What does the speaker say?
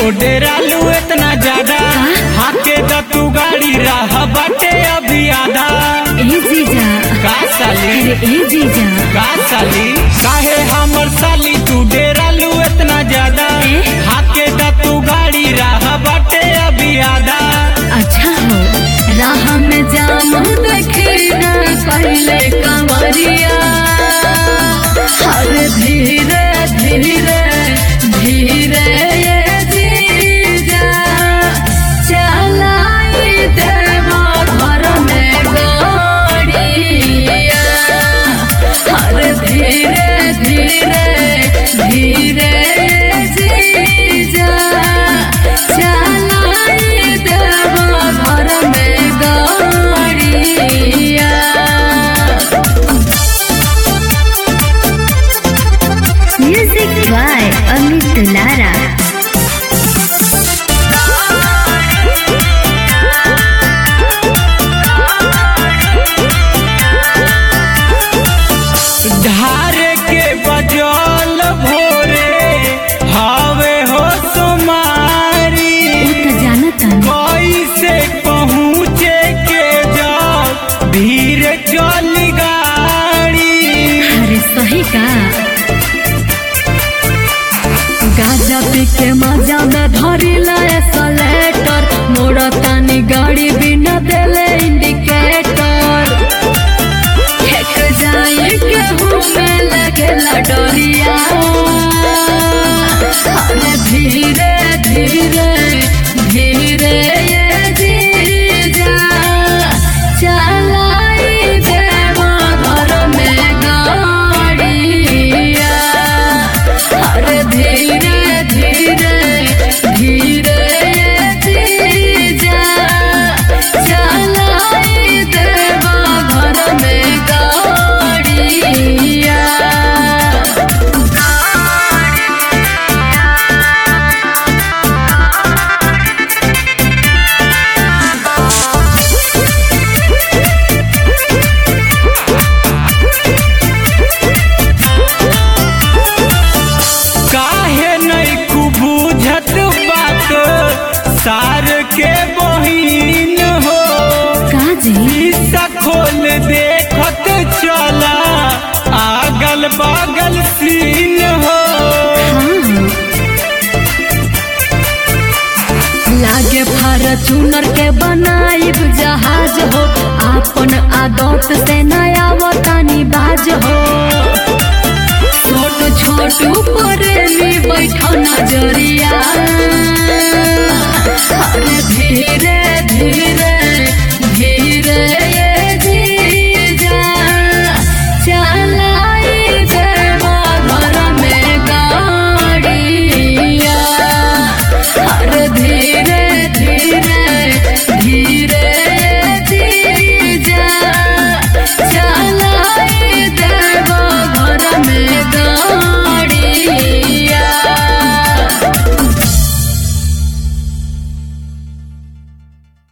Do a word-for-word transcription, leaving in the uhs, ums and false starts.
हो डेरालू इतना ज्यादा, हाके द तू गाड़ी राह बाटे अभी आधा। ए जीजा का साली अरे ए जीजा का साली काहे हमर साली तू डेरालू इतना ज्यादा, हाके द तू गाड़ी राह बाटे अभी आधा। अच्छा हो राह में जाम देखी ना पहले कंवरिया, हर धीरे धीरे धीरे ये जीजा चलाई देवा घर में गाड़िया, हर धीरे धीरे धीरे ये जीजा चलाई देवा घर में गाड़िया। Music by Amit Dulara। धारे के बजल भोरे हावे हो सुमारी, कैसे पहुँचे के जाओ धीरे चल गाड़ी। अरे सही का गाजा पी के मजा में धरी लाए सलेटर, मोड़ा तानी गाड़ी बिना देले इंडिकेटर, हेक जाए के हुमे लगेला डरिया, अरे धीरे धीरे धीरे ये जीजा चलाई देवा घर में गाड़िया, अरे धीरे धीरे धीरे ये जीजा चलाई देवा घर में गाड़िया। काहे नहीं कु बुझत बात सार के बहिन हो, काजी शीशा खोल देखत चला आगल बगल सीन हो। लागे फॉर्च्यूनर के बनाइब जहाज हो, आपन आदत से नया वतनी बाज हो, छोट छोट प्रेमी बैठो नजरिया, अरे धीरे